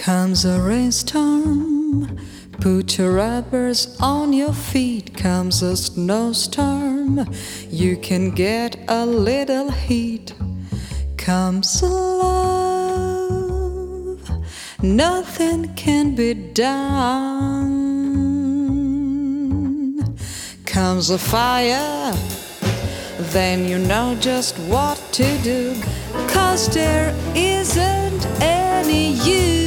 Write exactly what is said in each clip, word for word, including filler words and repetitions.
Comes a rainstorm, put your rubbers on your feet. Comes a snowstorm, you can get a little heat. Comes a love, nothing can be done. Comes a fire, then you know just what to do, 'cause there isn't any use.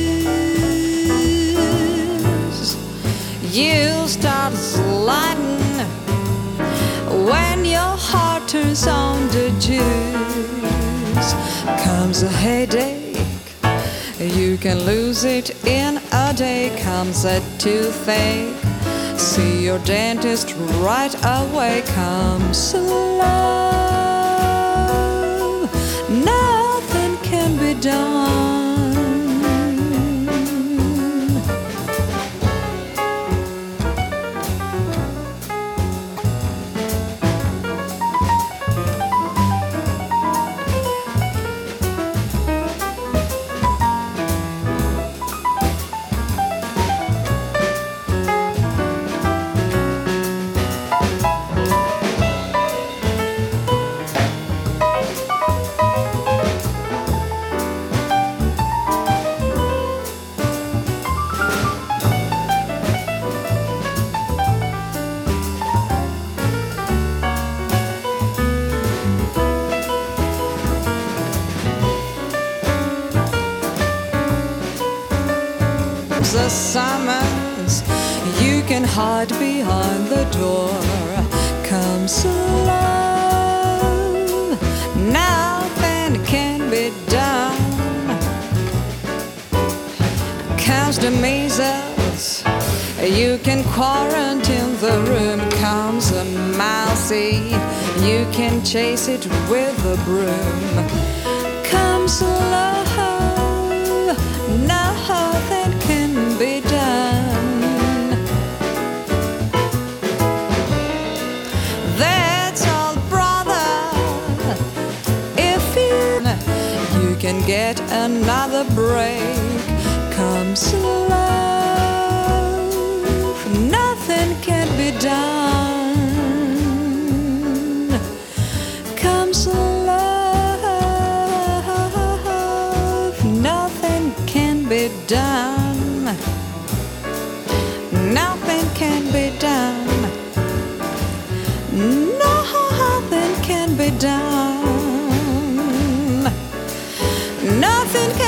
You start sliding when your heart turns on the juice. Comes a headache, you can lose it in a day. Comes a toothache, see your dentist right away. Comes love, nothing can be done. The summons, you can hide behind the door. Comes love, nothing can be done. Comes the measles, you can quarantine the room. Comes a mousy, you can chase it with a broom. Comes love, nothing can be done. That's all, brother. If you you can get another break. Comes love, nothing can be done. Comes love, nothing can be done. Nothing can be done. Nothing can be done. Nothing can